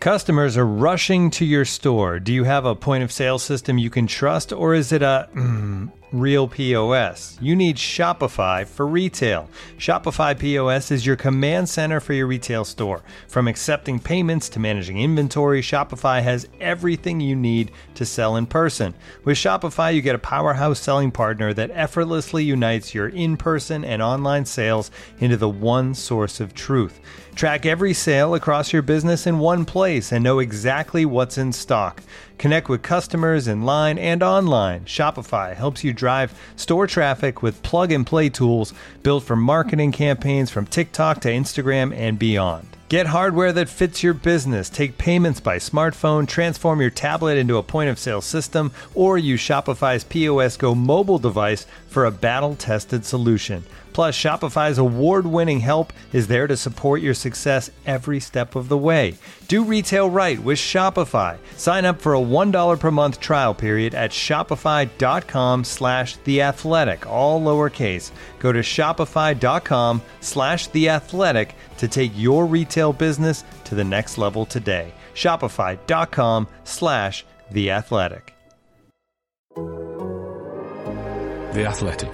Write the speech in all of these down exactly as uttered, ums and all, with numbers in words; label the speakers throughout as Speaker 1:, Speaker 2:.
Speaker 1: Customers are rushing to your store. Do you have a point of sale system you can trust, or is it a mm, real P O S? You need Shopify for retail. Shopify P O S is your command center for your retail store. From accepting payments to managing inventory, Shopify has everything you need to sell in person. With Shopify, you get a powerhouse selling partner that effortlessly unites your in-person and online sales into the one source of truth. Track every sale across your business in one place and know exactly what's in stock. Connect with customers in line and online. Shopify helps you drive store traffic with plug-and-play tools built for marketing campaigns from TikTok to Instagram and beyond. Get hardware that fits your business. Take payments by smartphone, transform your tablet into a point-of-sale system, or use Shopify's P O S Go mobile device for a battle-tested solution. Plus, Shopify's award-winning help is there to support your success every step of the way. Do retail right with Shopify. Sign up for a one dollar per month trial period at shopify.com slash theathletic, all lowercase. Go to shopify.com slash theathletic to take your retail business to the next level today. Shopify.com slash theathletic.
Speaker 2: The Athletic.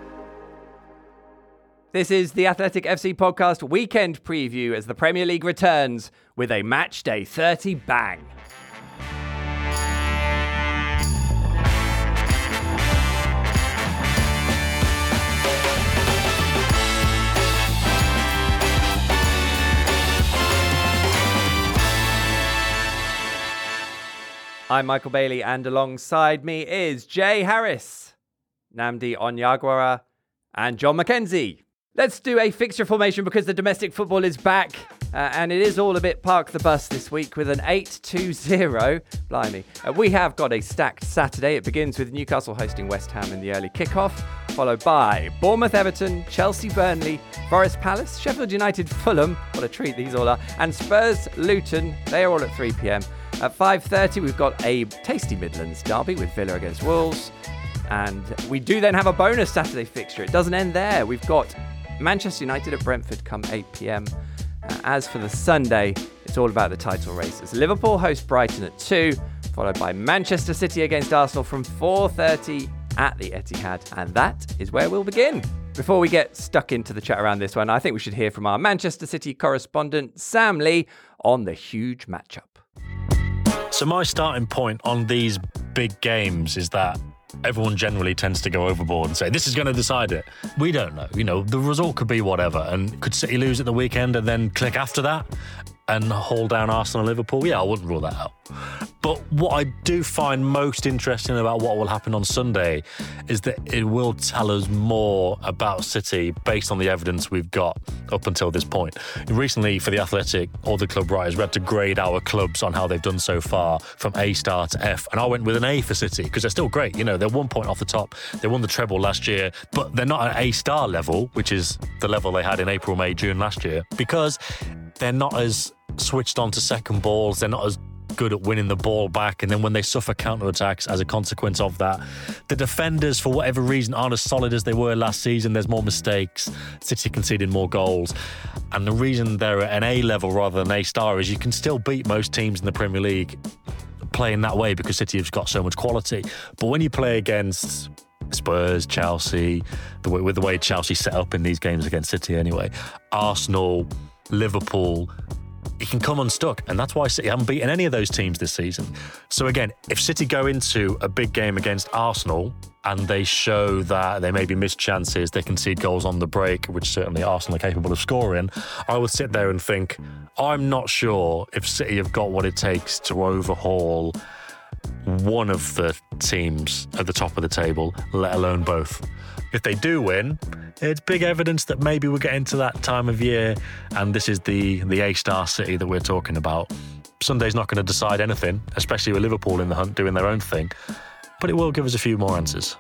Speaker 3: This is the Athletic F C podcast weekend preview as the Premier League returns with a match day thirty bang. I'm Michael Bailey, and alongside me is Jay Harris, Nnamdi Onyagwara, and John McKenzie. Let's do a fixture formation because the domestic football is back, uh, and it is all a bit park the bus this week with an eight two zero. Blimey. Uh, we have got a stacked Saturday. It begins with Newcastle hosting West Ham in the early kickoff, followed by Bournemouth Everton, Chelsea Burnley, Forest Palace, Sheffield United Fulham, what a treat these all are, and Spurs Luton. They are all at three p.m. At five thirty, we've got a tasty Midlands derby with Villa against Wolves. And we do then have a bonus Saturday fixture. It doesn't end there. We've got Manchester United at Brentford come eight p.m. Uh, as for the Sunday, it's all about the title races. Liverpool host Brighton at two, followed by Manchester City against Arsenal from four thirty at the Etihad. And that is where we'll begin. Before we get stuck into the chat around this one, I think we should hear from our Manchester City correspondent, Sam Lee, on the huge matchup.
Speaker 4: So my starting point on these big games is that everyone generally tends to go overboard and say, this is going to decide it. We don't know. You know, the result could be whatever. And could City lose at the weekend and then click after that and haul down Arsenal and Liverpool? Yeah, I wouldn't rule that out. But what I do find most interesting about what will happen on Sunday is that it will tell us more about City based on the evidence we've got up until this point. Recently, for The Athletic, all the club writers, we had to grade our clubs on how they've done so far from A star to F. And I went with an A for City because they're still great. You know, they're one point off the top. They won the treble last year, but they're not at A star level, which is the level they had in April, May, June last year, because they're not as switched on to second balls. They're not as good at winning the ball back, and then when they suffer counter-attacks as a consequence of that, the defenders, for whatever reason, aren't as solid as they were last season. There's more mistakes. City conceded more goals. And the reason they're at an A level rather than A star is you can still beat most teams in the Premier League playing that way because City have got so much quality. But when you play against Spurs, Chelsea, the way, with the way Chelsea set up in these games against City anyway, Arsenal, Liverpool, it can come unstuck, and that's why City haven't beaten any of those teams this season. So again, if City go into a big game against Arsenal and they show that they maybe miss chances, they concede goals on the break, which certainly Arsenal are capable of scoring, I would sit there and think, I'm not sure if City have got what it takes to overhaul one of the teams at the top of the table, let alone both. If they do win, it's big evidence that maybe we're getting to that time of year, and this is the, the A-star City that we're talking about. Sunday's not going to decide anything, especially with Liverpool in the hunt doing their own thing, but it will give us a few more answers.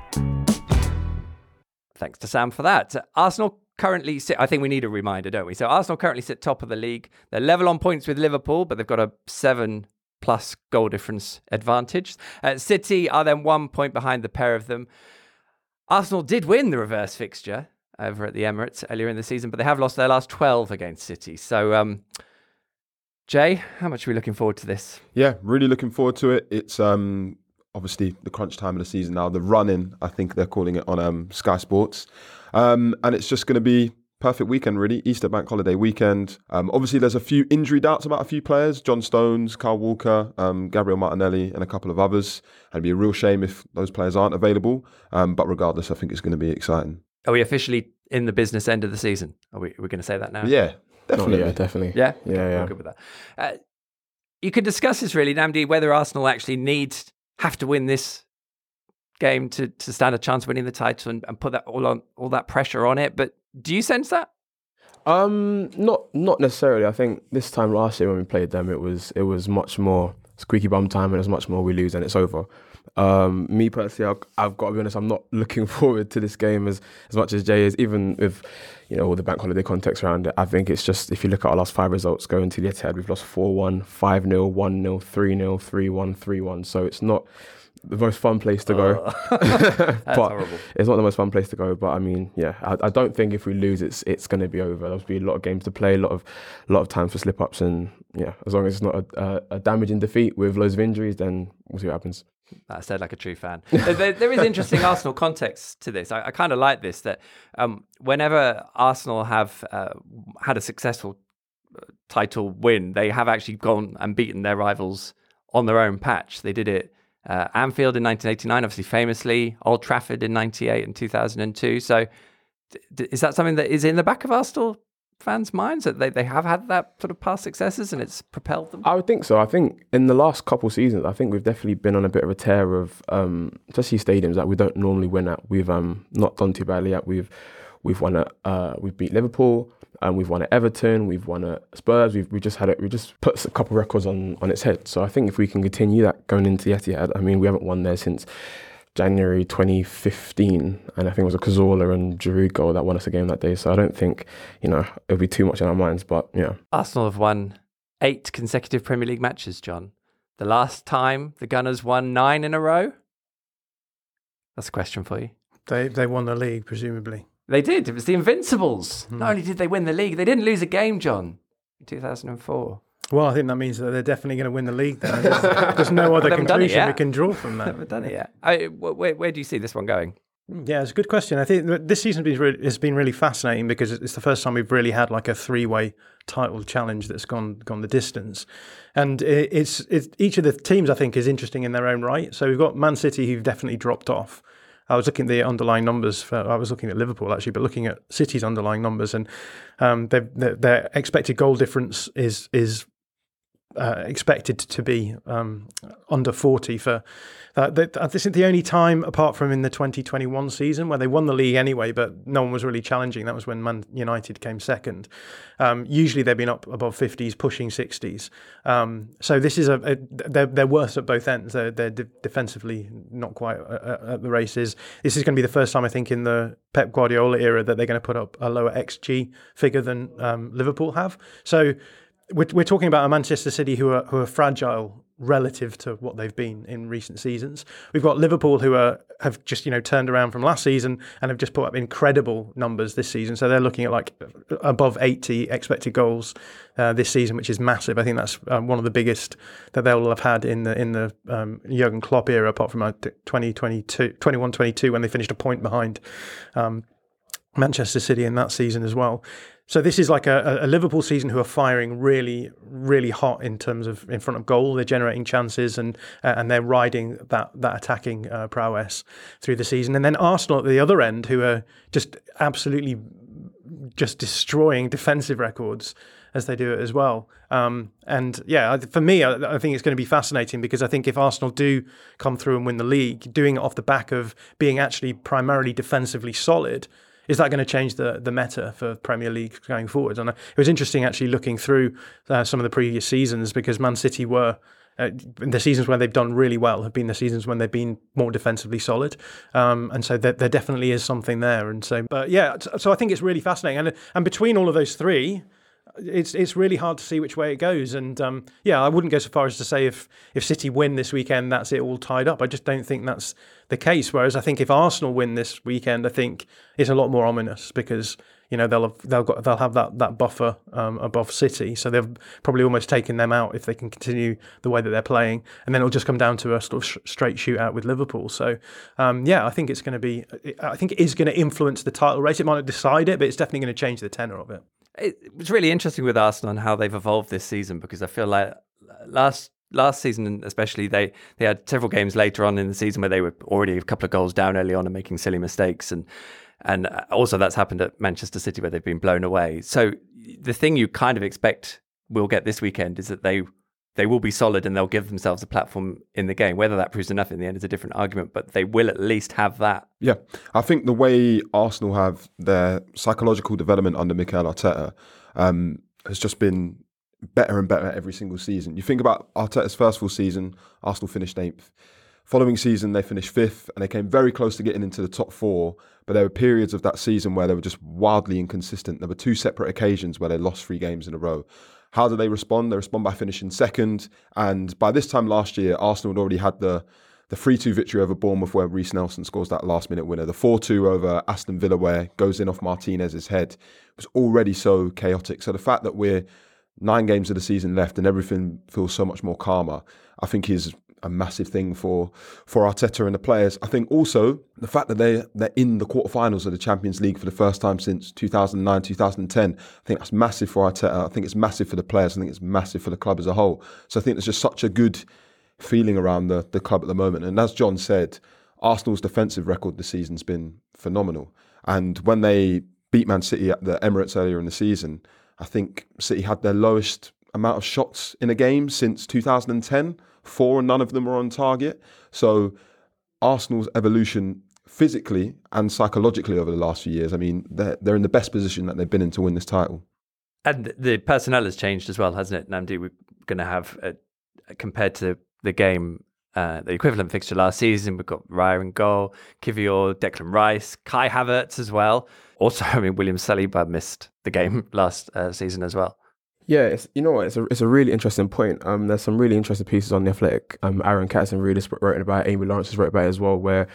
Speaker 3: Thanks to Sam for that. Arsenal currently sit, I think we need a reminder, don't we? So Arsenal currently sit top of the league. They're level on points with Liverpool, but they've got a seven plus goal difference advantage. Uh, City are then one point behind the pair of them. Arsenal did win the reverse fixture over at the Emirates earlier in the season, but they have lost their last twelve against City. So um, Jay, how much are we looking forward to this?
Speaker 5: Yeah, really looking forward to it. It's um, obviously the crunch time of the season now. The run-in, I think they're calling it on um, Sky Sports. Um, and it's just going to be perfect weekend, really. Easter bank holiday weekend. Um, obviously, there's a few injury doubts about a few players. John Stones, Kyle Walker, um, Gabriel Martinelli, and a couple of others. And it'd be a real shame if those players aren't available. Um, but regardless, I think it's going to be exciting.
Speaker 3: Are we officially in the business end of the season? Are we, are we going to say that now?
Speaker 5: Yeah, definitely.
Speaker 6: Oh, yeah, definitely.
Speaker 3: Yeah?
Speaker 6: Yeah,
Speaker 3: Okay,
Speaker 6: yeah.
Speaker 3: we're good with that. Uh, you could discuss this really, Namdi, whether Arsenal actually need, have to win this game to, to stand a chance of winning the title and, and put that all on all that pressure on it. But do you sense that?
Speaker 6: Um, not not necessarily. I think this time last year when we played them, it was it was much more squeaky bum time, and it was much more we lose and it's over. Um, me personally, I've, I've got to be honest, I'm not looking forward to this game as, as much as Jay is, even with, you know, all the bank holiday context around it. I think it's just, if you look at our last five results going to the Etihad, we've lost four one, five nil, one nil, three nil, three one, three one. So it's not the most fun place to go.
Speaker 3: Oh. That's
Speaker 6: but
Speaker 3: horrible.
Speaker 6: It's not the most fun place to go. But I mean, yeah, I, I don't think if we lose, it's it's going to be over. There'll be a lot of games to play, a lot of a lot of time for slip ups, and yeah, as long as it's not a, a, a damaging defeat with loads of injuries, then we'll see what happens.
Speaker 3: That said like a true fan. there, there is interesting Arsenal context to this. I, I kind of like this, that um, whenever Arsenal have uh, had a successful title win, they have actually gone and beaten their rivals on their own patch. They did it uh, Anfield in nineteen eighty-nine, obviously famously, Old Trafford in ninety-eight and two thousand two. So d- is that something that is in the back of Arsenal fans' minds, that they, they have had that sort of past successes and it's propelled them?
Speaker 6: I would think so. I think in the last couple seasons, I think we've definitely been on a bit of a tear of, um, especially stadiums that we don't normally win at. We've um, not done too badly at. We've we've won at uh, we've beat Liverpool, and we've won at Everton. We've won at Spurs. We've we just had it. We just put a couple records on on its head. So I think if we can continue that going into the Etihad, I mean, we haven't won there since January twenty fifteen, and I think it was a Cazorla and Giroud goal that won us a game that day. So I don't think, you know, it'll be too much in our minds, but yeah.
Speaker 3: Arsenal have won eight consecutive Premier League matches, John. The last time the Gunners won nine in a row? That's a question for you.
Speaker 7: They they won the league, presumably.
Speaker 3: They did. It was the Invincibles.
Speaker 7: Hmm.
Speaker 3: Not only did they win the league, they didn't lose a game, John, in two thousand four.
Speaker 7: Well, I think that means that they're definitely going to win the league then. There's, there's no other
Speaker 3: They haven't done it
Speaker 7: conclusion
Speaker 3: yet.
Speaker 7: we can draw from that.
Speaker 3: Haven't done it yet. I, where, where do you see this one going?
Speaker 7: Yeah, it's a good question. I think that this season has been really, has been really fascinating because it's the first time we've really had like a three-way title challenge that's gone gone the distance, and it, it's it's each of the teams I think is interesting in their own right. So we've got Man City who've definitely dropped off. I was looking at the underlying numbers for, I was looking at Liverpool actually, but looking at City's underlying numbers, and um, their, their their expected goal difference is is. Uh, expected to be um, under forty for that. Uh, this is the only time, apart from in the twenty twenty-one season, where they won the league anyway, but no one was really challenging. That was when Man United came second. Um, usually they've been up above fifties, pushing sixties. Um, so this is a, a they're, they're worse at both ends. They're, they're de- defensively not quite at, at the races. This is going to be the first time I think in the Pep Guardiola era that they're going to put up a lower X G figure than um, Liverpool have. So We're, we're talking about a Manchester City who are who are fragile relative to what they've been in recent seasons. We've got Liverpool who are have just you know turned around from last season and have just put up incredible numbers this season. So they're looking at like above eighty expected goals uh, this season, which is massive. I think that's um, one of the biggest that they'll have had in the in the um, Jurgen Klopp era, apart from uh, twenty twenty-two, twenty-one twenty-two when they finished a point behind um, Manchester City in that season as well. So this is like a, a Liverpool season who are firing really, really hot in terms of in front of goal. They're generating chances and uh, and they're riding that that attacking uh, prowess through the season. And then Arsenal at the other end, who are just absolutely just destroying defensive records as they do it as well. Um, and yeah, for me, I, I think it's going to be fascinating because I think if Arsenal do come through and win the league, doing it off the back of being actually primarily defensively solid, is that going to change the the meta for Premier League going forward? And it was interesting actually looking through uh, some of the previous seasons because Man City were, uh, the seasons where they've done really well have been the seasons when they've been more defensively solid. Um, and so there, there definitely is something there. And so, but yeah, so I think it's really fascinating. And and between all of those three, it's it's really hard to see which way it goes. And um, yeah, I wouldn't go so far as to say if if City win this weekend, that's it all tied up. I just don't think that's the case. Whereas I think if Arsenal win this weekend, I think it's a lot more ominous because you know, they'll have, they'll got they'll have that that buffer um, above City, so they've probably almost taken them out if they can continue the way that they're playing, and then it'll just come down to a sort of sh- straight shootout with Liverpool. So um, yeah, I think it's going to be, I think it is going to influence the title race. It might not decide it, but it's definitely going to change the tenor of it.
Speaker 3: It was really interesting with Arsenal and how they've evolved this season, because I feel like last last season especially, they, they had several games later on in the season where they were already a couple of goals down early on and making silly mistakes. And and also that's happened at Manchester City where they've been blown away. So the thing you kind of expect we'll get this weekend is that they they will be solid and they'll give themselves a platform in the game. Whether that proves enough in the end is a different argument, but they will at least have that.
Speaker 5: Yeah, I think the way Arsenal have their psychological development under Mikel Arteta um, has just been better and better every single season. You think about Arteta's first full season, Arsenal finished eighth. Following season, they finished fifth, and they came very close to getting into the top four. But there were periods of that season where they were just wildly inconsistent. There were two separate occasions where they lost three games in a row. How do they respond? They respond by finishing second. And by this time last year, Arsenal had already had the the three two victory over Bournemouth where Reece Nelson scores that last minute winner. The four two over Aston Villa where goes in off Martinez's head. It was already so chaotic. So the fact that we're nine games of the season left and everything feels so much more calmer, I think is a massive thing for for Arteta and the players. I think also the fact that they they're in the quarterfinals of the Champions League for the first time since two thousand nine, two thousand ten. I think that's massive for Arteta. I think it's massive for the players. I think it's massive for the club as a whole. So I think there's just such a good feeling around the the club at the moment. And as John said, Arsenal's defensive record this season's been phenomenal. And when they beat Man City at the Emirates earlier in the season, I think City had their lowest amount of shots in a game since two thousand ten. Four, and none of them were on target. So Arsenal's evolution physically and psychologically over the last few years, I mean, they're, they're in the best position that they've been in to win this title.
Speaker 3: And the personnel has changed as well, hasn't it, Namdi? We're going to have, a, compared to the game, uh, the equivalent fixture last season, we've got Raya in goal, Kivior, Declan Rice, Kai Havertz as well. Also, I mean, William Saliba missed the game last uh, season as well.
Speaker 6: Yeah, it's, you know what, it's a it's a really interesting point. Um, there's some really interesting pieces on The Athletic. Um, Aaron Katzen really wrote about it, Amy Lawrence has wrote about it as well, where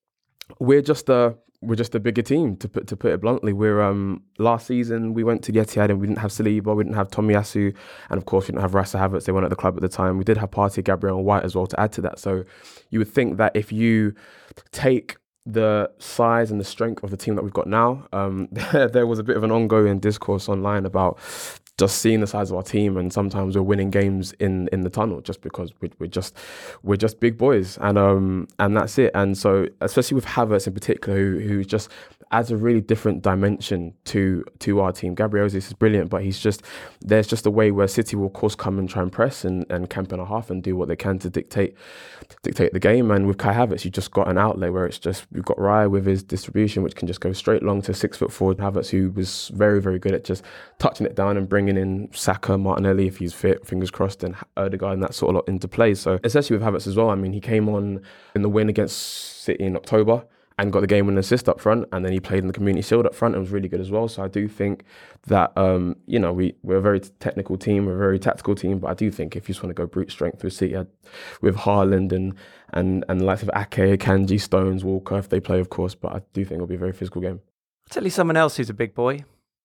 Speaker 6: we're just a we're just a bigger team, to put to put it bluntly. We're um last season we went to the Etihad and we didn't have Saliba, we didn't have Tomiyasu, and of course we didn't have Rasa Havertz. They weren't at the club at the time. We did have Partey, Gabriel, and White as well to add to that. So you would think that if you take the size and the strength of the team that we've got now, um, there was a bit of an ongoing discourse online about just seeing the size of our team, and sometimes we're winning games in, in the tunnel just because we're, we're just we're just big boys, and um and that's it. And so especially with Havertz in particular, who who just adds a really different dimension to to our team. Gabriel Jesus is brilliant, but he's just there's just a way where City will of course come and try and press and, and camp in a half and do what they can to dictate dictate the game. And with Kai Havertz, you just got an outlet where it's just we've got Raya with his distribution, which can just go straight long to six foot forward Havertz, who was very very good at just touching it down and bringing in Saka, Martinelli if he's fit, fingers crossed, and Odegaard and that sort of lot into play. So especially with Havertz as well, I mean, he came on in the win against City in October and got the game winning assist up front, and then he played in the Community Shield up front and was really good as well. So I do think that um, you know we we're a very technical team, we're a very tactical team, but I do think if you just want to go brute strength with City with Haaland and and and the likes of Ake, Kanji, Stones, Walker if they play, of course, but I do think it'll be a very physical game.
Speaker 3: I'll tell you someone else who's a big boy,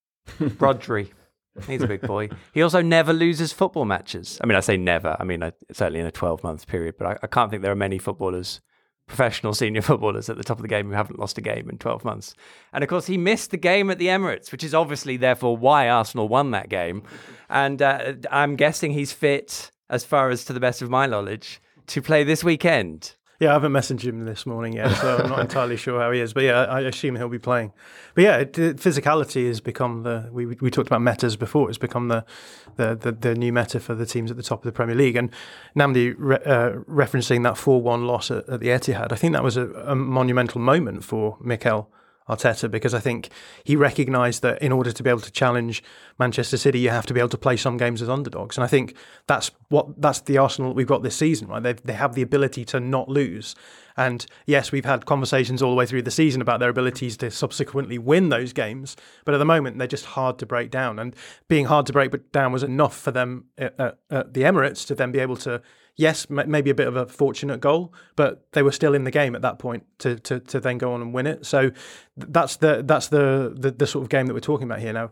Speaker 3: Rodri. He's a big boy. He also never loses football matches. I mean, I say never. I mean, I, certainly in a twelve-month period, but I, I can't think there are many footballers, professional senior footballers at the top of the game who haven't lost a game in twelve months. And of course, he missed the game at the Emirates, which is obviously therefore why Arsenal won that game. And uh, I'm guessing he's fit, as far as to the best of my knowledge, to play this weekend.
Speaker 7: Yeah, I haven't messaged him this morning yet, so I'm not entirely sure how he is. But yeah, I assume he'll be playing. But yeah, it, it, physicality has become the we we talked about metas before. It's become the the the, the new meta for the teams at the top of the Premier League. And Namdi re, uh, referencing that four one loss at, at the Etihad, I think that was a, a monumental moment for Mikel Arteta, because I think he recognised that in order to be able to challenge Manchester City, you have to be able to play some games as underdogs. And I think that's what that's the Arsenal we've got this season, right? They they have the ability to not lose. And yes, we've had conversations all the way through the season about their abilities to subsequently win those games, but at the moment they're just hard to break down. And being hard to break down was enough for them at, at, at the Emirates to then be able to, yes, maybe a bit of a fortunate goal, but they were still in the game at that point to to to then go on and win it. So that's the that's the, the the sort of game that we're talking about here now.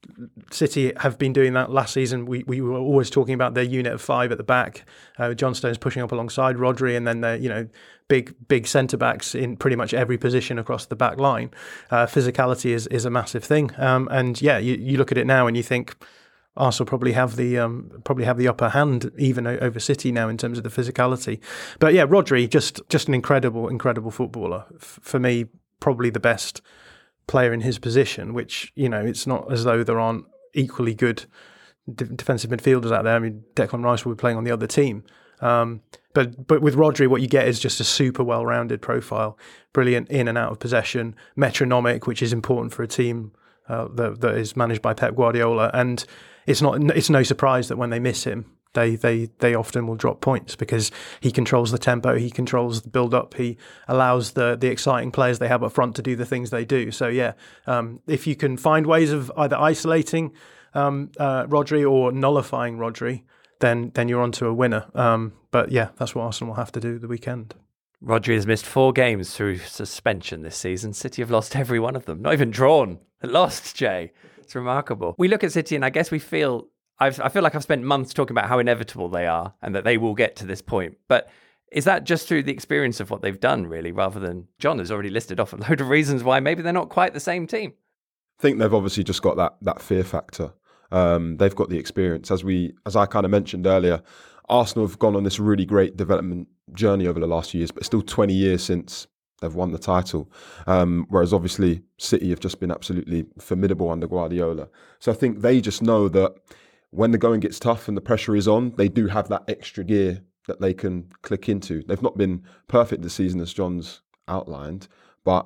Speaker 7: City have been doing that last season. We we were always talking about their unit of five at the back. Uh, John Stones pushing up alongside Rodri, and then their you know big big centre backs in pretty much every position across the back line. Uh, physicality is is a massive thing, um, and yeah, you, you look at it now and you think Arsenal probably have the um, probably have the upper hand even over City now in terms of the physicality. But yeah, Rodri just just an incredible incredible footballer. F- for me, probably the best player in his position, which, you know, it's not as though there aren't equally good de- defensive midfielders out there. I mean, Declan Rice will be playing on the other team. Um, but but with Rodri, what you get is just a super well-rounded profile, brilliant in and out of possession, metronomic, which is important for a team uh, that, that is managed by Pep Guardiola. And it's not it's no surprise that when they miss him, They they they often will drop points because he controls the tempo, he controls the build-up, he allows the the exciting players they have up front to do the things they do. So yeah, um, if you can find ways of either isolating um, uh, Rodri or nullifying Rodri, then then you're onto a winner. Um, but yeah, that's what Arsenal will have to do the weekend.
Speaker 3: Rodri has missed four games through suspension this season. City have lost every one of them, not even drawn. Lost, Jay. It's remarkable. We look at City and I guess we feel... I've, I feel like I've spent months talking about how inevitable they are and that they will get to this point. But is that just through the experience of what they've done, really, rather than John has already listed off a load of reasons why maybe they're not quite the same team?
Speaker 5: I think they've obviously just got that that fear factor. Um, they've got the experience. As we, as I kind of mentioned earlier, Arsenal have gone on this really great development journey over the last few years, but still twenty years since they've won the title. Um, whereas obviously City have just been absolutely formidable under Guardiola. So I think they just know that when the going gets tough and the pressure is on, they do have that extra gear that they can click into. They've not been perfect this season, as John's outlined, but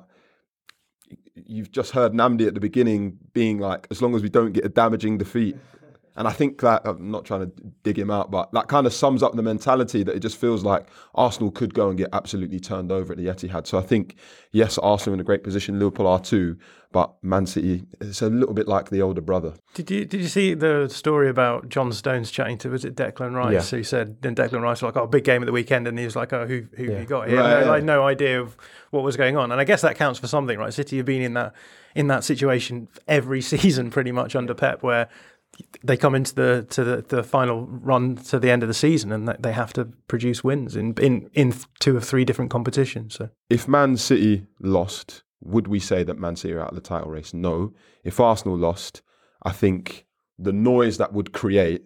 Speaker 5: you've just heard Nnamdi at the beginning being like, as long as we don't get a damaging defeat. And I think that, I'm not trying to dig him out, but that kind of sums up the mentality that it just feels like Arsenal could go and get absolutely turned over at the Etihad. So I think, yes, Arsenal in a great position, Liverpool are too, but Man City, it's a little bit like the older brother.
Speaker 7: Did you did you see the story about John Stones chatting to, was it Declan Rice?
Speaker 6: Yeah.
Speaker 7: Who said, then Declan Rice was like, oh, big game at the weekend, and he was like, oh, who who
Speaker 6: Yeah.
Speaker 7: have you got? He
Speaker 5: Right,
Speaker 7: had no,
Speaker 5: yeah.
Speaker 7: like, no idea of what was going on. And I guess that counts for something, right? City have been in that in that situation every season pretty much under Pep, where they come into the to the, the final run to the end of the season and they have to produce wins in, in, in two or three different competitions. So
Speaker 5: If Man City lost, would we say that Man City are out of the title race? No. If Arsenal lost, I think the noise that would create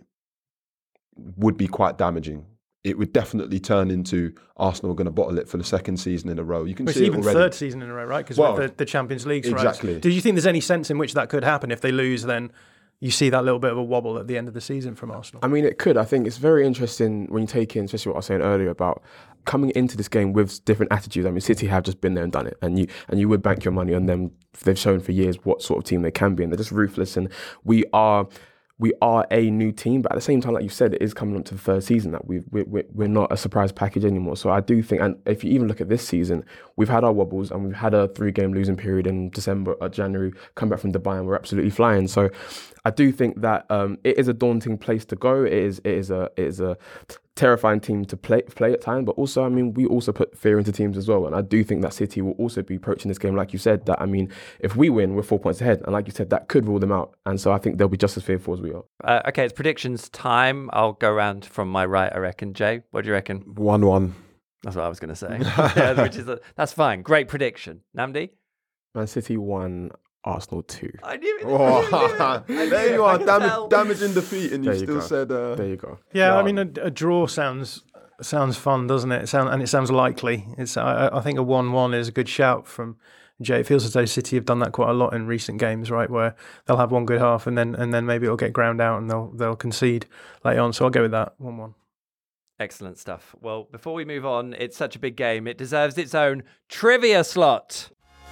Speaker 5: would be quite damaging. It would definitely turn into Arsenal are going to bottle it for the second season in a row. You can
Speaker 7: it's
Speaker 5: see it
Speaker 7: even
Speaker 5: already.
Speaker 7: third season in a row, right? Because
Speaker 5: Well,
Speaker 7: with the, the Champions League,
Speaker 5: exactly.
Speaker 7: right? Do you think there's any sense in which that could happen? If they lose, then you see that little bit of a wobble at the end of the season from Arsenal.
Speaker 6: I mean, it could. I think it's very interesting when you take in, especially what I was saying earlier about coming into this game with different attitudes. I mean, City have just been there and done it, and you and you would bank your money on them. They've shown for years what sort of team they can be, and they're just ruthless. And we are. We are a new team, but at the same time, like you said, it is coming up to the third season that we've, we're, we're not a surprise package anymore. So I do think, and if you even look at this season, we've had our wobbles and we've had a three-game losing period in December or January, come back from Dubai and we're absolutely flying. So I do think that um, it is a daunting place to go. It is it is a it is a terrifying team to play play at times, but also, I mean, we also put fear into teams as well. And I do think that City will also be approaching this game, like you said, that, I mean, if we win, we're four points ahead. And like you said, that could rule them out. And so I think they'll be just as fearful as we are.
Speaker 3: Uh, okay, it's predictions time. I'll go around from my right, I reckon. Jay, what do you reckon?
Speaker 5: one one.
Speaker 3: That's what I was going to say. Yeah, which is a, that's fine. Great prediction. Nnamdi?
Speaker 6: Man City one, Arsenal two.
Speaker 3: I knew it.
Speaker 5: Oh, there you are, damage, damaging defeat, and you
Speaker 6: There you
Speaker 5: still
Speaker 6: go.
Speaker 5: said... Uh,
Speaker 6: There you go.
Speaker 7: Yeah,
Speaker 5: Yeah.
Speaker 7: I mean, a, a draw sounds sounds fun, doesn't it? it sound, and it sounds likely. It's I, I think a one-one is a good shout from Jay. It feels as though City have done that quite a lot in recent games, right? Where they'll have one good half and then and then maybe it'll get ground out and they'll they'll concede later on. So I'll go with that one-one.
Speaker 3: Excellent stuff. Well, before we move on, it's such a big game. It deserves its own trivia slot.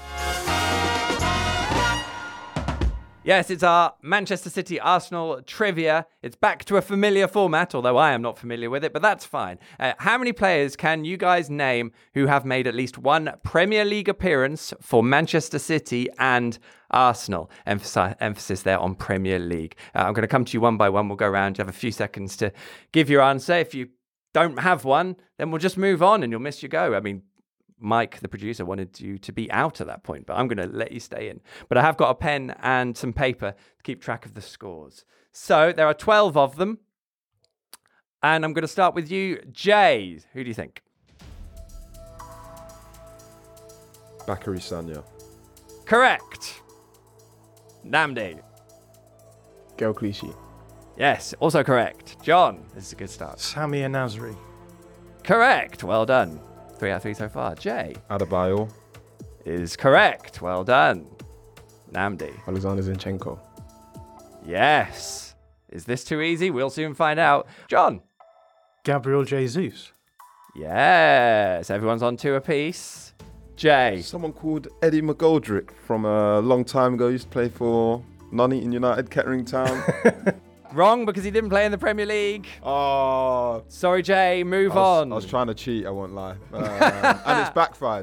Speaker 3: Yes, it's our Manchester City Arsenal trivia. It's back to a familiar format, although I am not familiar with it, but that's fine. Uh, how many players can you guys name who have made at least one Premier League appearance for Manchester City and Arsenal? Emphasis, emphasis there on Premier League. Uh, I'm going to come to you one by one. We'll go around. You have a few seconds to give your answer. If you don't have one, then we'll just move on and you'll miss your go. I mean, Mike, the producer, wanted you to be out at that point, but I'm going to let you stay in. But I have got a pen and some paper to keep track of the scores. So there are twelve of them. And I'm going to start with you, Jay. Who do you think?
Speaker 5: Bakary Sagna.
Speaker 3: Correct. Namdi.
Speaker 6: Gael Clichy.
Speaker 3: Yes, also correct. John, this is a good start.
Speaker 7: Samir Nasri.
Speaker 3: Correct. Well done. Three out of three so far. Jay.
Speaker 5: Adebayor.
Speaker 3: Is correct. Well done. Namdi.
Speaker 6: Alexander Zinchenko.
Speaker 3: Yes. Is this too easy? We'll soon find out. John.
Speaker 7: Gabriel Jesus.
Speaker 3: Yes. Everyone's on two apiece. Jay.
Speaker 5: Someone called Eddie McGoldrick from a long time ago. Used to play for Nuneaton United, Kettering Town.
Speaker 3: Wrong, because he didn't play in the Premier League.
Speaker 5: Oh.
Speaker 3: Sorry, Jay. Move
Speaker 5: I was,
Speaker 3: on.
Speaker 5: I was trying to cheat, I won't lie. Uh, and it's backfired.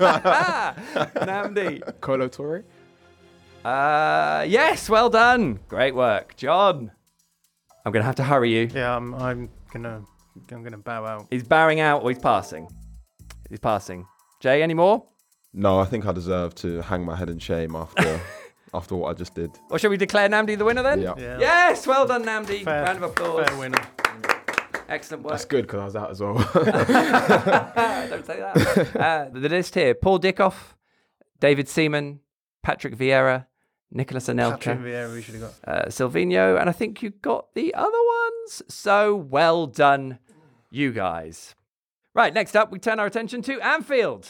Speaker 3: Namdi.
Speaker 6: Kolo Touré.
Speaker 3: Uh, yes, well done. Great work. John. I'm going to have to hurry you.
Speaker 7: Yeah, I'm, I'm gonna, I'm gonna bow out.
Speaker 3: He's bowing out or he's passing? He's passing. Jay, any more?
Speaker 5: No, I think I deserve to hang my head in shame after after what I just did.
Speaker 3: Or shall we declare Namdi the winner then?
Speaker 5: Yeah.
Speaker 7: Yeah.
Speaker 3: Yes, well done, Namdi.
Speaker 7: Fair,
Speaker 3: Round of applause.
Speaker 7: fair winner.
Speaker 3: Excellent work.
Speaker 6: That's good because I was out as well.
Speaker 3: Don't say that. Uh, the list here: Paul Dickoff, David Seaman, Patrick Vieira, Nicolas Anelka,
Speaker 7: Patrick Vieira, we should have got.
Speaker 3: uh, Silvino, and I think you got the other ones. So well done, you guys. Right, next up, we turn our attention to Anfield.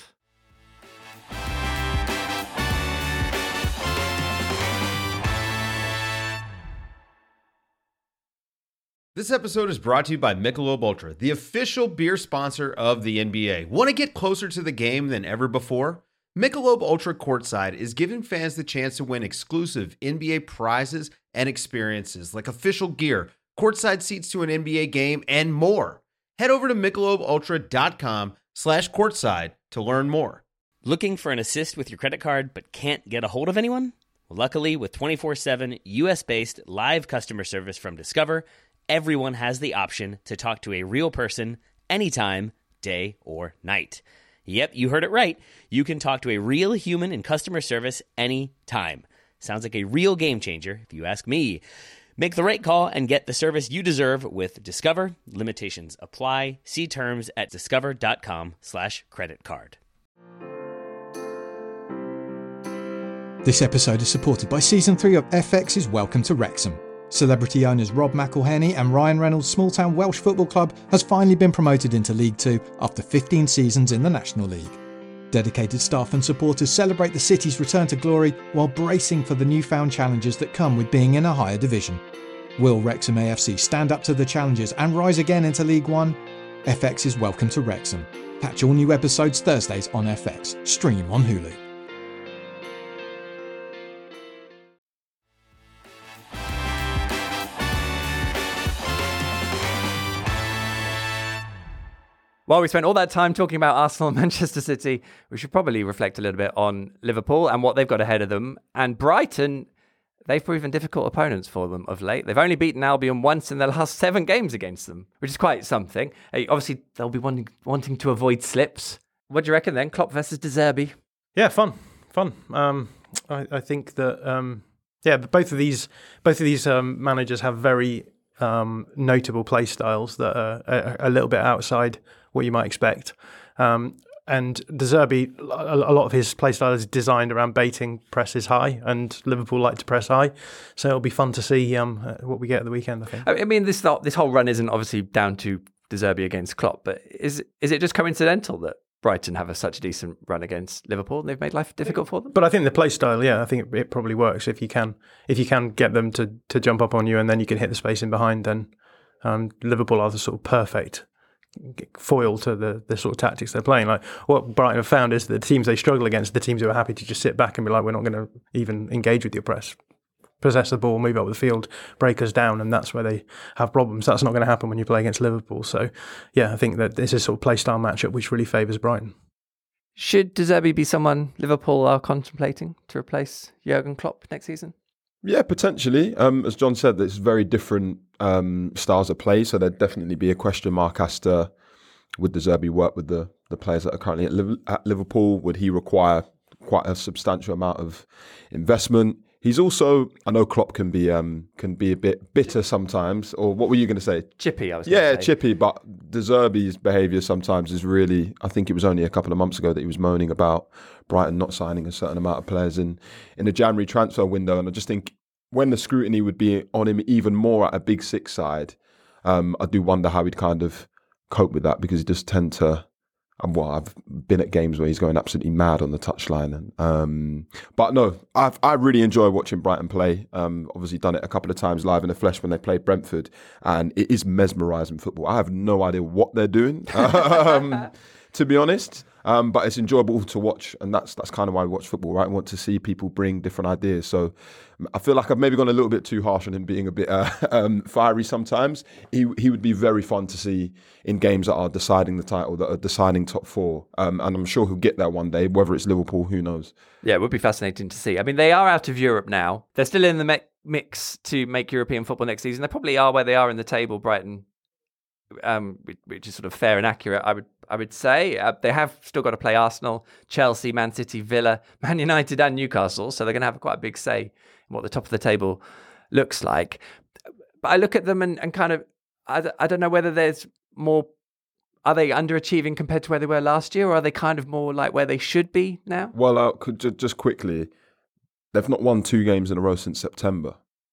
Speaker 8: This episode is brought to you by Michelob Ultra, the official beer sponsor of the N B A. Want to get closer to the game than ever before? Michelob Ultra Courtside is giving fans the chance to win exclusive N B A prizes and experiences like official gear, courtside seats to an N B A game, and more. Head over to michelobultra.com slash courtside to learn more.
Speaker 9: Looking for an assist with your credit card but can't get a hold of anyone? Luckily, with twenty-four seven U S-based live customer service from Discover, everyone has the option to talk to a real person anytime, day or night. Yep, you heard it right. You can talk to a real human in customer service anytime. Sounds like a real game changer, if you ask me. Make the right call and get the service you deserve with Discover. Limitations apply. See terms at discover.com slash credit card.
Speaker 10: This episode is supported by Season three of F X's Welcome to Wrexham. Celebrity owners Rob McElhenney and Ryan Reynolds' small-town Welsh football club has finally been promoted into League Two after fifteen seasons in the National League. Dedicated staff and supporters celebrate the city's return to glory while bracing for the newfound challenges that come with being in a higher division. Will Wrexham A F C stand up to the challenges and rise again into League One? F X's Welcome to Wrexham. Catch all new episodes Thursdays on F X. Stream on Hulu.
Speaker 3: While we spent all that time talking about Arsenal and Manchester City, we should probably reflect a little bit on Liverpool and what they've got ahead of them. And Brighton, they've proven difficult opponents for them of late. They've only beaten Albion once in their last seven games against them, which is quite something. Hey, obviously, they'll be wanting, wanting to avoid slips. What do you reckon then? Klopp versus De Zerbi?
Speaker 7: Yeah, fun, fun. Um, I, I think that um, yeah, but both of these both of these um, managers have very um, notable play styles that are a, a little bit outside what you might expect. Um, and De Zerbi, a, a lot of his play style is designed around baiting presses high, and Liverpool like to press high. So it'll be fun to see um, what we get at the weekend, I think.
Speaker 3: I mean, this this whole run isn't obviously down to De Zerbi against Klopp, but is is it just coincidental that Brighton have a such a decent run against Liverpool and they've made life difficult for them?
Speaker 7: But I think the play style, yeah, I think it, it probably works. If you can if you can get them to, to jump up on you and then you can hit the space in behind, then um, Liverpool are the sort of perfect foil to the, the sort of tactics they're playing. Like what Brighton have found is that the teams they struggle against, the teams who are happy to just sit back and be like, we're not going to even engage with your press. Possess the ball, move up the field, break us down, and that's where they have problems. That's not going to happen when you play against Liverpool. So, yeah, I think that this is a sort of play style matchup which really favours Brighton.
Speaker 3: Should De Zerbi be someone Liverpool are contemplating to replace Jurgen Klopp next season?
Speaker 5: Yeah, potentially. Um, as John said, there's very different um, styles of play, so there'd definitely be a question mark as to would De Zerbi work with the, the players that are currently at, Liv- at Liverpool? Would he require quite a substantial amount of investment? He's also, I know Klopp can be um, can be a bit bitter sometimes, or what were you going to say?
Speaker 3: Chippy, I was
Speaker 5: Yeah,
Speaker 3: say.
Speaker 5: chippy, but De Zerbi's behaviour sometimes is really, I think it was only a couple of months ago that he was moaning about Brighton not signing a certain amount of players in, in the January transfer window, and I just think when the scrutiny would be on him even more at a big six side, um, I do wonder how he'd kind of cope with that, because he does tend to, Um, well, I've been at games where he's going absolutely mad on the touchline. And, um, but no, I've, I really enjoy watching Brighton play. Um, obviously done it a couple of times live in the flesh when they played Brentford, and it is mesmerising football. I have no idea what they're doing, um, to be honest. Um, but it's enjoyable to watch, and that's that's kind of why we watch football, right? I want to see people bring different ideas. So I feel like I've maybe gone a little bit too harsh on him being a bit uh, um, fiery sometimes. He he would be very fun to see in games that are deciding the title, that are deciding top four. Um, and I'm sure he'll get there one day, whether it's Liverpool, who knows?
Speaker 3: Yeah, it would be fascinating to see. I mean, they are out of Europe now. They're still in the me- mix to make European football next season. They probably are where they are in the table, Brighton, um, which is sort of fair and accurate, I would I would say. Uh, they have still got to play Arsenal, Chelsea, Man City, Villa, Man United and Newcastle, so they're going to have quite a big say in what the top of the table looks like. But I look at them and, and kind of, I, I don't know whether there's more, are they underachieving compared to where they were last year, or are they kind of more like where they should be now?
Speaker 5: Well, uh, could, ju- just quickly, they've not won two games in a row since September.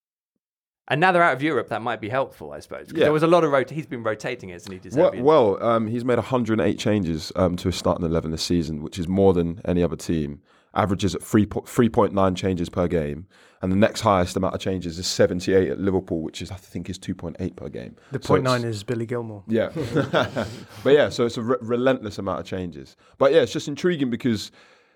Speaker 3: And now they're out of Europe, that might be helpful, I suppose.
Speaker 5: Yeah.
Speaker 3: There was a lot of rot- he's been rotating it, isn't he?
Speaker 5: Well,
Speaker 3: Deserbian?
Speaker 5: well um, he's made one hundred eight changes um, to his starting eleven this season, which is more than any other team. Averages at three point nine changes per game. And the next highest amount of changes is seventy-eight at Liverpool, which is, I think, is two point eight per game.
Speaker 7: The
Speaker 5: so
Speaker 7: point nine is Billy Gilmore.
Speaker 5: Yeah. But yeah, so it's a re- relentless amount of changes. But yeah, it's just intriguing because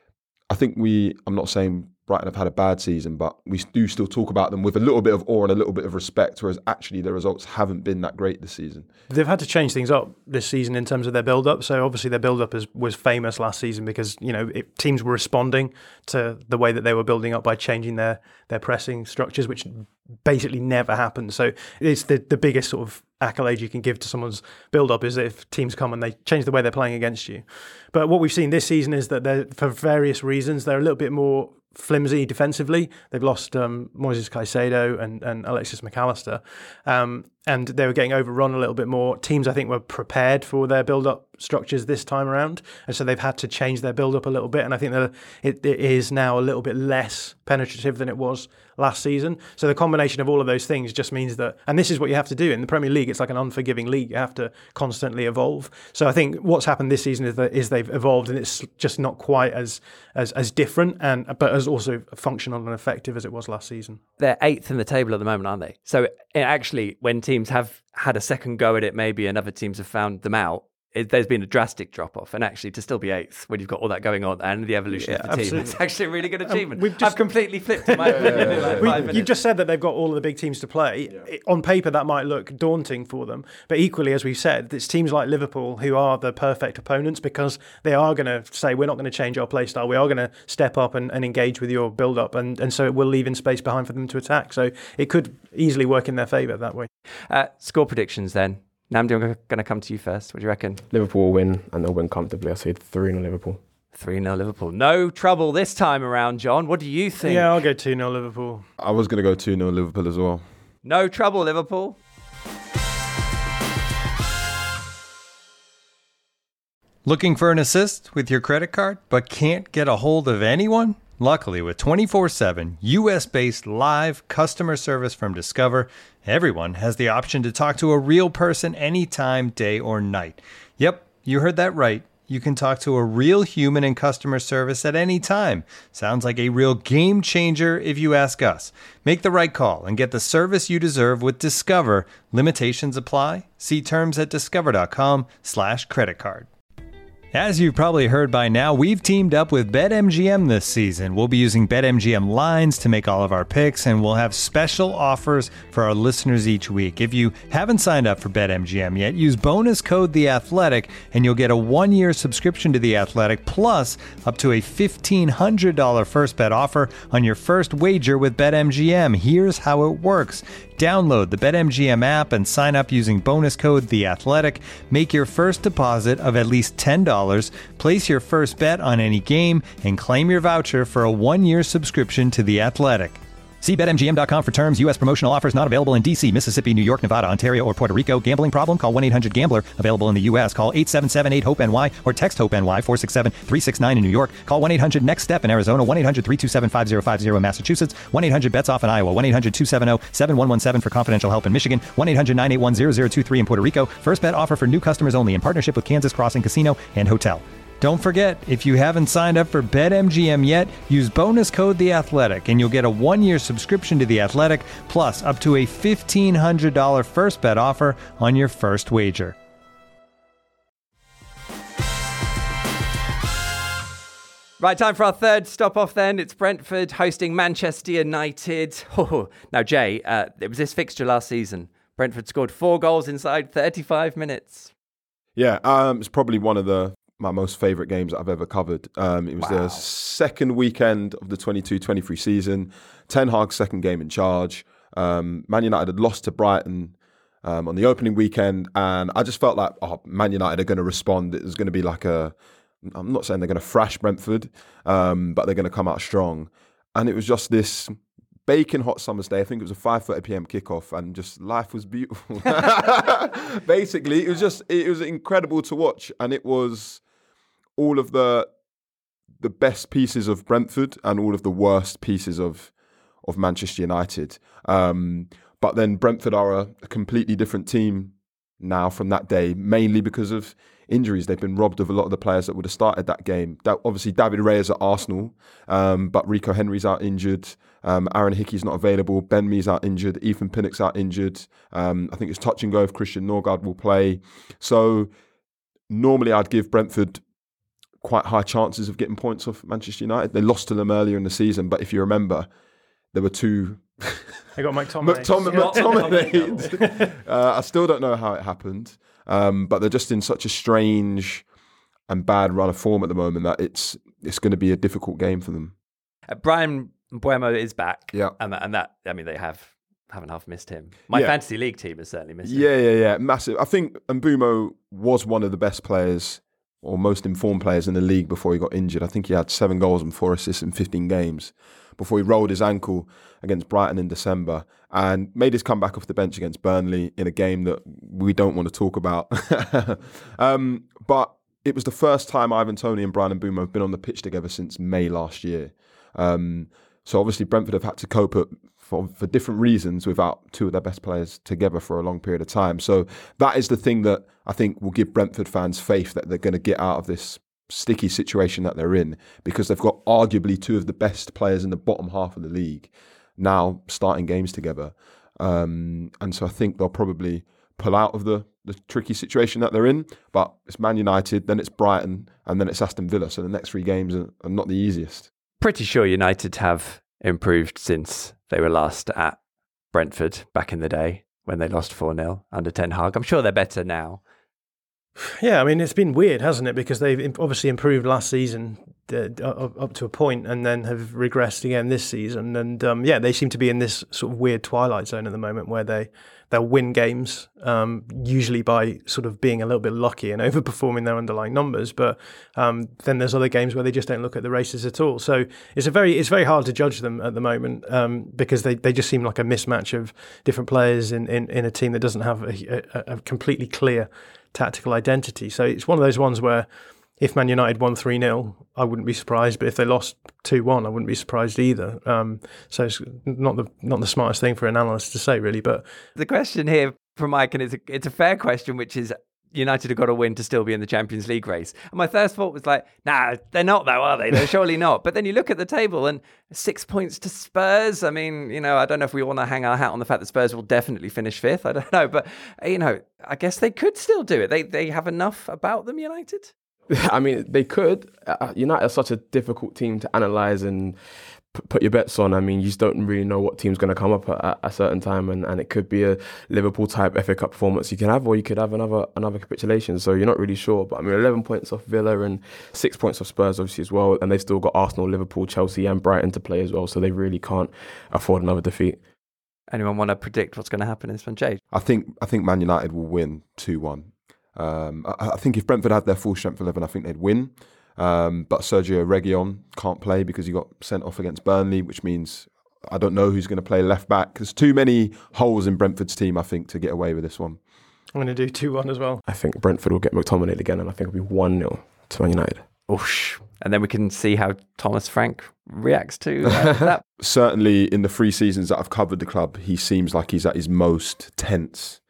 Speaker 5: I think we, I'm not saying Brighton have had a bad season, but we do still talk about them with a little bit of awe and a little bit of respect, whereas actually the results haven't been that great this season.
Speaker 7: They've had to change things up this season in terms of their build-up. So obviously their build-up is, was famous last season because, you know, it, teams were responding to the way that they were building up by changing their their pressing structures, which basically never happened. So it's the, the biggest sort of accolade you can give to someone's build-up is that if teams come and they change the way they're playing against you. But what we've seen this season is that they're, for various reasons, they're a little bit more flimsy defensively. They've lost um, Moises Caicedo and, and Alexis McAllister, um, and they were getting overrun a little bit more. Teams, I think, were prepared for their build-up structures this time around, and so they've had to change their build-up a little bit, and I think that it, it is now a little bit less penetrative than it was last season. So the combination of all of those things just means that, and this is what you have to do in the Premier League, it's like an unforgiving league. You have to constantly evolve. So I think what's happened this season is that is they've evolved, and it's just not quite as as as different, and but as also functional and effective as it was last season.
Speaker 3: They're eighth in the table at the moment, aren't they? So it actually, when teams have had a second go at it, maybe, and other teams have found them out, It, there's been a drastic drop-off, and actually to still be eighth when you've got all that going on and the evolution
Speaker 7: Yeah,
Speaker 3: of the team,
Speaker 7: absolutely.
Speaker 3: it's actually a really good achievement.
Speaker 7: Um, we've just-
Speaker 3: I've completely flipped in my opinion in like
Speaker 7: We,
Speaker 3: five
Speaker 7: you've
Speaker 3: minutes.
Speaker 7: just said that they've got all of the big teams to play. It- on paper, that might look daunting for them. But equally, as we've said, it's teams like Liverpool who are the perfect opponents because they are going to say, we're not going to change our play style. We are going to step up and, and engage with your build-up. And, and so it will leave in space behind for them to attack. So it could easily work in their favour that way.
Speaker 3: Uh, score predictions then. Namdi, I'm going to come to you first. What do you reckon?
Speaker 6: Liverpool will win, and they'll win comfortably. I say three nil Liverpool.
Speaker 3: three nil Liverpool. No trouble this time around, John. What do you think?
Speaker 7: Yeah, I'll go two nil Liverpool.
Speaker 5: I was going to go two nil Liverpool as well.
Speaker 3: No trouble, Liverpool.
Speaker 1: Looking for an assist with your credit card, but can't get a hold of anyone? Luckily, with twenty-four seven U S-based live customer service from Discover, everyone has the option to talk to a real person anytime, day or night. Yep, you heard that right. You can talk to a real human in customer service at any time. Sounds like a real game changer if you ask us. Make the right call and get the service you deserve with Discover. Limitations apply. See terms at discover.com slash credit card. As you've probably heard by now, we've teamed up with BetMGM this season. We'll be using BetMGM lines to make all of our picks, and we'll have special offers for our listeners each week. If you haven't signed up for BetMGM yet, use bonus code The Athletic, and you'll get a one-year subscription to The Athletic, plus up to a fifteen hundred dollars first bet offer on your first wager with BetMGM. Here's how it works. Download the BetMGM app and sign up using bonus code THEATHLETIC. Make your first deposit of at least ten dollars, place your first bet on any game, and claim your voucher for a one-year subscription to The Athletic. See Bet M G M dot com for terms. U S promotional offers not available in D C, Mississippi, New York, Nevada, Ontario, or Puerto Rico. Gambling problem? Call one eight hundred gambler. Available in the U S. Call eight seven seven eight hope N Y or text HOPE-NY four six seven three six nine in New York. Call one eight hundred next step in Arizona. one eight hundred three two seven five zero five zero in Massachusetts. one eight hundred bets off in Iowa. one eight hundred two seven zero seven one one seven for confidential help in Michigan. one eight hundred nine eight one zero zero two three in Puerto Rico. First bet offer for new customers only in partnership with Kansas Crossing Casino and Hotel. Don't forget, if you haven't signed up for BetMGM yet, use bonus code The Athletic, and you'll get a one-year subscription to The Athletic, plus up to a fifteen hundred dollars first bet offer on your first wager.
Speaker 3: Right, time for our third stop off then. It's Brentford hosting Manchester United. Oh, now, Jay, uh, it was this fixture last season. Brentford scored four goals inside thirty-five minutes.
Speaker 5: Yeah, um, it's probably one of the my most favourite games that I've ever covered. Um, it was
Speaker 3: Wow.
Speaker 5: the second weekend of the twenty-two twenty-three season. Ten Hag's second game in charge. Um, Man United had lost to Brighton um, on the opening weekend, and I just felt like, oh, Man United are going to respond. It was going to be like a, I'm not saying they're going to thrash Brentford, um, but they're going to come out strong. And it was just this baking hot summer's day. I think it was a five thirty p.m. kickoff, and just life was beautiful. Basically, it was just, it was incredible to watch, and it was all of the the best pieces of Brentford and all of the worst pieces of of Manchester United. Um, but then Brentford are a, a completely different team now from that day, mainly because of injuries. They've been robbed of a lot of the players that would have started that game. That, obviously, David Raya is at Arsenal, um, but Rico Henry's out injured. Um, Aaron Hickey's not available. Ben Mee's out injured. Ethan Pinnock's out injured. Um, I think it's touch and go if Christian Norgard will play. So normally I'd give Brentford quite high chances of getting points off Manchester United. They lost to them earlier in the season, but if you remember, there were two...
Speaker 7: They got McTominay.
Speaker 5: McTominay. uh, I still don't know how it happened, um, but they're just in such a strange and bad run of form at the moment that it's it's going to be a difficult game for them.
Speaker 3: Uh, Brian Mbeumo is back.
Speaker 5: Yeah.
Speaker 3: And, and that, I mean, they have, haven't half missed him. My
Speaker 5: Yeah.
Speaker 3: fantasy league team has certainly missed him.
Speaker 5: Yeah, yeah, yeah. Massive. I think Mbeumo was one of the best players or most informed players in the league before he got injured. I think he had seven goals and four assists in fifteen games before he rolled his ankle against Brighton in December and made his comeback off the bench against Burnley in a game that we don't want to talk about. um, but it was the first time Ivan Toney and Brian Mbeumo have been on the pitch together since May last year. Um, so obviously Brentford have had to cope at, for, for different reasons without two of their best players together for a long period of time. So that is the thing that I think will give Brentford fans faith that they're going to get out of this sticky situation that they're in, because they've got arguably two of the best players in the bottom half of the league now starting games together. Um, and so I think they'll probably pull out of the, the tricky situation that they're in. But it's Man United, then it's Brighton, and then it's Aston Villa. So the next three games are, are not the easiest.
Speaker 3: Pretty sure United have improved since they were last at Brentford back in the day when they lost four nil under Ten Hag. I'm sure they're better now.
Speaker 7: Yeah, I mean, it's been weird, hasn't it? Because they've im- obviously improved last season uh, up up to a point and then have regressed again this season. And um, yeah, they seem to be in this sort of weird twilight zone at the moment where they, they'll win games, um, usually by sort of being a little bit lucky and overperforming their underlying numbers. But um, then there's other games where they just don't look at the races at all. So it's a very it's very hard to judge them at the moment um, because they, they just seem like a mismatch of different players in, in, in a team that doesn't have a, a, a completely clear tactical identity. So it's one of those ones where if Man United won three nil, I wouldn't be surprised, but if they lost two one, I wouldn't be surprised either. Um, so it's not the not the smartest thing for an analyst to say, really. But
Speaker 3: the question here from Mike, and it's a, it's a fair question, which is United have got to win to still be in the Champions League race. And my first thought was like, nah, they're not though, are they? They're surely not. But then you look at the table and six points to Spurs. I mean, you know, I don't know if we want to hang our hat on the fact that Spurs will definitely finish fifth. I don't know. But, you know, I guess they could still do it. They they have enough about them, United?
Speaker 6: I mean, they could. Uh, United are such a difficult team to analyse and p- put your bets on. I mean, you just don't really know what team's going to come up at, at a certain time, and, and it could be a Liverpool-type F A Cup performance you can have, or you could have another another capitulation. So you're not really sure. But I mean, eleven points off Villa and six points off Spurs, obviously, as well. And they've still got Arsenal, Liverpool, Chelsea and Brighton to play as well. So they really can't afford another defeat.
Speaker 3: Anyone want to predict what's going to happen in this one, Jay?
Speaker 5: I think I think Man United will win two one. Um, I, I think if Brentford had their full strength eleven, I think they'd win. Um, but Sergio Reguilon can't play because he got sent off against Burnley, which means I don't know who's going to play left back. There's too many holes in Brentford's team, I think, to get away with this one.
Speaker 7: I'm going to do two one as well.
Speaker 6: I think Brentford will get McTominay again, and I think it'll be one nil to Man United.
Speaker 3: Oosh. And then we can see how Thomas Frank reacts to uh, that.
Speaker 5: Certainly in the three seasons that I've covered the club, he seems like he's at his most tense.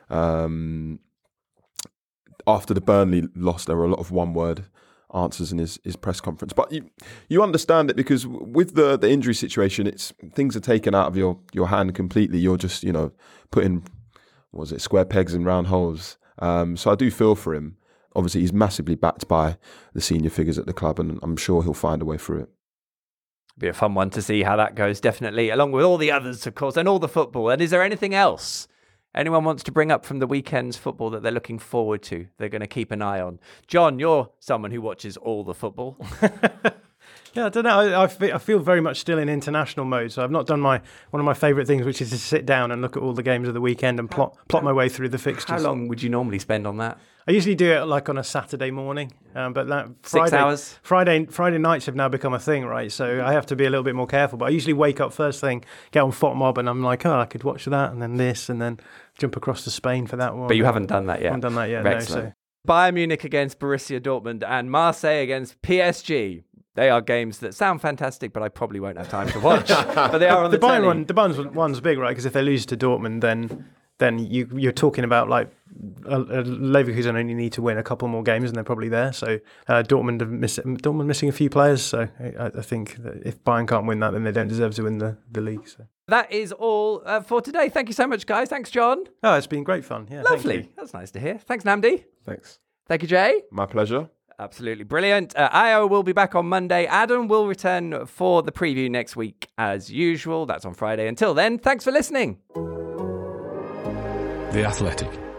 Speaker 5: Um, after the Burnley loss, there were a lot of one-word answers in his, his press conference. But you you understand it because with the, the injury situation, it's things are taken out of your, your hand completely. You're just, you know, putting, what was it, square pegs in round holes. Um, so I do feel for him. Obviously, he's massively backed by the senior figures at the club, and I'm sure he'll find a way through it.
Speaker 3: Be a fun one to see how that goes, definitely, along with all the others, of course, and all the football. And is there anything else anyone wants to bring up from the weekend's football that they're looking forward to, they're going to keep an eye on? John, you're someone who watches all the football.
Speaker 7: Yeah, I don't know. I, I, feel, I feel very much still in international mode, so I've not done my one of my favourite things, which is to sit down and look at all the games of the weekend and plot plot my way through the fixtures.
Speaker 3: How long would you normally spend on that?
Speaker 7: I usually do it like on a Saturday morning, um, but that Friday,
Speaker 3: Six hours?
Speaker 7: Friday Friday nights have now become a thing, right? So I have to be a little bit more careful. But I usually wake up first thing, get on FOTMob, and I'm like, oh, I could watch that, and then this, and then jump across to Spain for that one.
Speaker 3: But you haven't done that yet.
Speaker 7: I haven't done that yet,
Speaker 3: Excellent.
Speaker 7: no. So.
Speaker 3: Bayern Munich against Borussia Dortmund and Marseille against P S G. They are games that sound fantastic, but I probably won't have time to watch. But they are on the,
Speaker 7: the Bayern
Speaker 3: telly.
Speaker 7: one. The Bayern one's big, right? Because if they lose to Dortmund, then then you you're talking about like uh, uh, Leverkusen only need to win a couple more games, and they're probably there. So uh, Dortmund have miss, Dortmund missing a few players. So I, I think that if Bayern can't win that, then they don't deserve to win the, the league. So.
Speaker 3: That is all uh, for today. Thank you so much, guys. Thanks, John.
Speaker 7: Oh, it's been great fun. Yeah,
Speaker 3: lovely.
Speaker 7: Thank you.
Speaker 3: That's nice to hear. Thanks, Namdi.
Speaker 5: Thanks.
Speaker 3: Thank you, Jay.
Speaker 5: My pleasure.
Speaker 3: Absolutely brilliant. Uh, Io will be back on Monday. Adam will return for the preview next week as usual. That's on Friday. Until then, thanks for listening.
Speaker 2: The Athletic.